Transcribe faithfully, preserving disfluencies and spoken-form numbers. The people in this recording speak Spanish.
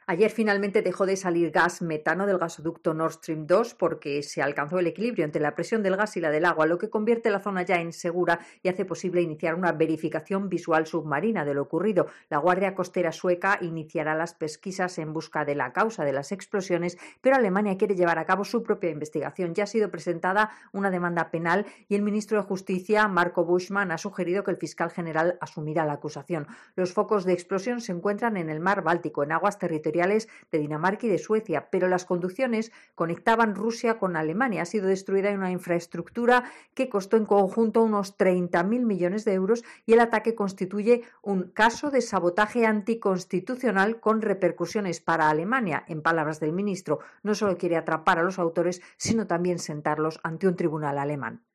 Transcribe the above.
Ayer finalmente dejó de salir gas metano del gasoducto Nord Stream dos porque se alcanzó el equilibrio entre la presión del gas y la del agua, lo que convierte la zona ya en segura y hace posible iniciar una verificación visual submarina de lo ocurrido. La Guardia Costera sueca iniciará las pesquisas en busca de la causa de las explosiones, pero Alemania quiere llevar a cabo su propia investigación. Ya ha sido presentada una demanda penal y el ministro de Justicia, Marco Buschmann, ha sugerido que el fiscal general asumirá la acusación. Los focos de explosión se encuentran en el mar Báltico, en aguas territoriales de Dinamarca y de Suecia, pero las conducciones conectaban Rusia con Alemania. Ha sido destruida una infraestructura que costó en conjunto unos treinta mil millones de euros y el ataque constituye un caso de sabotaje anticonstitucional con repercusiones para Alemania. En palabras del ministro, no solo quiere atrapar a los autores, sino también sentarlos ante un tribunal alemán.